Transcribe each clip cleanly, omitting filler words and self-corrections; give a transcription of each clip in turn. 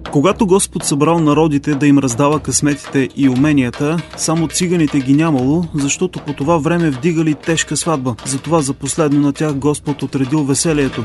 Когато Господ събрал народите да им раздава късметите и уменията, само циганите ги нямало, защото по това време вдигали тежка сватба. Затова за последно на тях Господ отредил веселието.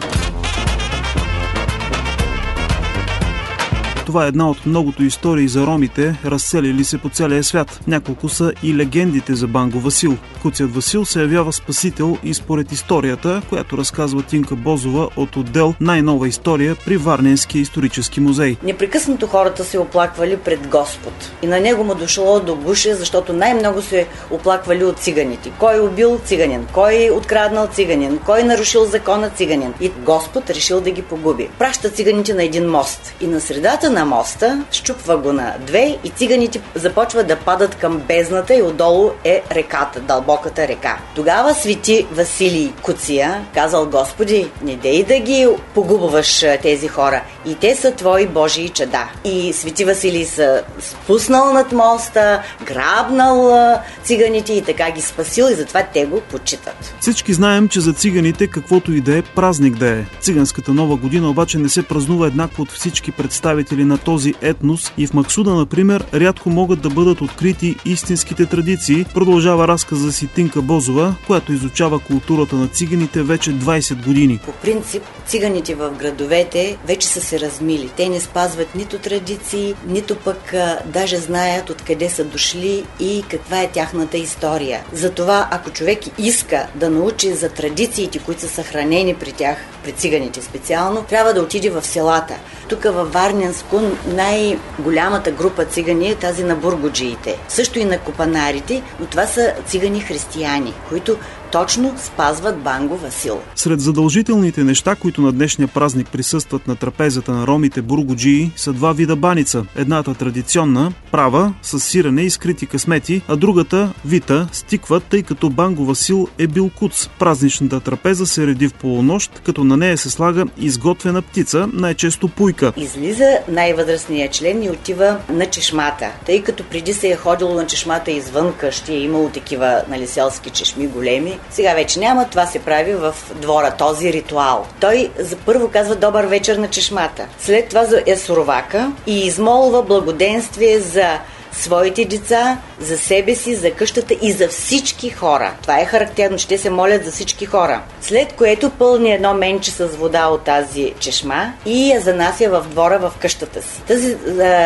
Това е една от многото истории за ромите, разселили се по целия свят. Няколко са и легендите за Банго Васил. Куцят Васил се явява спасител и според историята, която разказва Тинка Бозова от отдел "Най-нова история" при Варненския исторически музей. Непрекъснато хората се оплаквали пред Господ. И на него му дошло до гуша, защото най-много се оплаквали от циганите. Кой убил циганин, кой откраднал циганин, кой нарушил закона циганин. И Господ решил да ги погуби. Праща циганите на един мост. И на средата на моста, щупва го на две и циганите започват да падат към бездната и отдолу е реката, дълбоката река. Тогава свети Василий Куция казал: Господи, не дей да ги погубваш тези хора. И те са твои Божии чада. И свети Василий се спуснал над моста, грабнал циганите и така ги спасил и затова те го почитат. Всички знаем, че за циганите каквото и да е празник да е. Циганската нова година обаче не се празнува еднакво от всички представители на този етнос и в Максуда, например, рядко могат да бъдат открити истинските традиции, продължава разказа си Тинка Бозова, която изучава културата на циганите вече 20 години. По принцип, циганите в градовете вече са се размили. Те не спазват нито традиции, нито пък даже знаят откъде са дошли и каква е тяхната история. Затова, ако човек иска да научи за традициите, които са съхранени при тях, при циганите специално, трябва да отиде в селата. Тук във Варненско най-голямата група цигани е тази на бургуджиите. Също и на копанарите, но това са цигани християни, които точно спазват Банго Васил. Сред задължителните неща, които на днешния празник присъстват на трапезата на ромите бургуджии, са два вида баница. Едната традиционна, права, с сирене и скрити късмети, а другата, вита, с тиква, тъй като Банго Васил е бил куц. Празничната трапеза се реди в полунощ, като на нея се слага изготвена птица, най-често пуйка. Излиза най-възрастният член и отива на чешмата, тъй като преди се е ходило на чешмата извън къщи, е имало такива селски чешми големи. Сега вече няма, това се прави в двора, този ритуал. Той за първо казва добър вечер на чешмата. След това е суровака и измолва благоденствие за своите деца, за себе си, за къщата и за всички хора. Това е характерно, че те се молят за всички хора. След което пълни едно менче с вода от тази чешма и я занася в двора в къщата си. Тази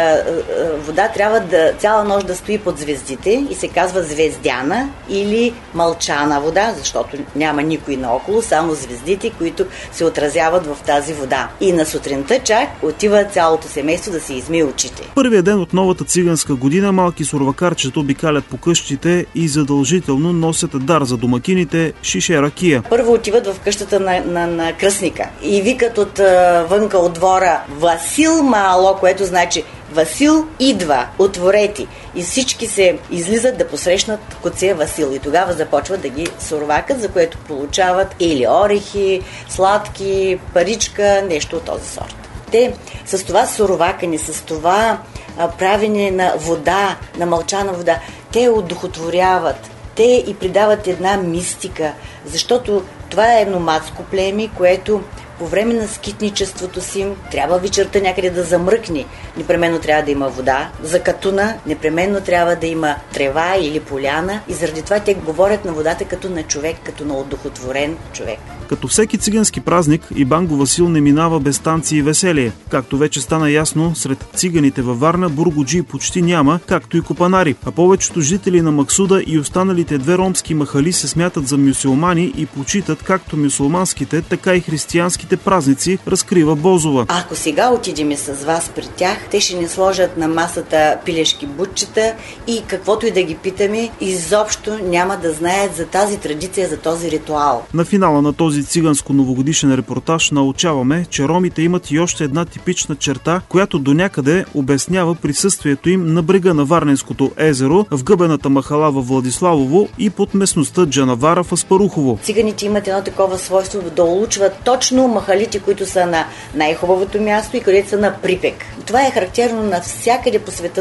вода трябва цяла нощ да стои под звездите и се казва звездяна или мълчана вода, защото няма никой наоколо, само звездите, които се отразяват в тази вода. И на сутринта чак отива цялото семейство да се измие очите. Първият ден от новата циганска година малки сурвакарчета обикалят по къщите и задължително носят дар за домакините – шише ракия. Първо отиват в къщата на кръстника и викат от вънка от двора Васил Мало, което значи Васил идва, отворете. И всички се излизат да посрещнат Куция Васил. И тогава започват да ги сурвакат, за което получават или орехи, сладки, паричка, нещо от този сорт. Те с това суровакане, с това правене на вода, на мълчана вода, те одухотворяват, те и придават една мистика, защото това е номадско племе, което по време на скитничеството си трябва вечерта някъде да замръкне. Непременно трябва да има вода. За катуна непременно трябва да има трева или поляна и заради това те говорят на водата като на човек, като на одухотворен човек. Като всеки цигански празник, и Банго Васил не минава без танци и веселие. Както вече стана ясно, сред циганите във Варна бургуджии почти няма, както и копанари. А повечето жители на Максуда и останалите две ромски махали се смятат за мюсюлмани и почитат както мюсюлманските, така и християнските празници, разкрива Бозова. Ако сега отидем с вас при тях, те ще ни сложат на масата пилешки бутчета и каквото и да ги питаме, изобщо няма да знаят за тази традиция, за този ритуал. На финала на този циганско-новогодишен репортаж научаваме, че ромите имат и още една типична черта, която до някъде обяснява присъствието им на брега на Варненското езеро, в гъбената махала във Владиславово и под местността Джанавара в Аспарухово. Циганите имат едно такова свойство да улучват точно махалите, които са на най-хубавото място и където са на припек. Това е характерно навсякъде по света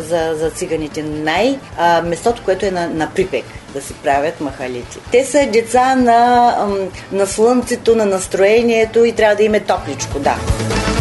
за циганите. Местото, което е на припек да си правят махалите. Те са деца на слънцето, на настроението и трябва да им е топличко, да.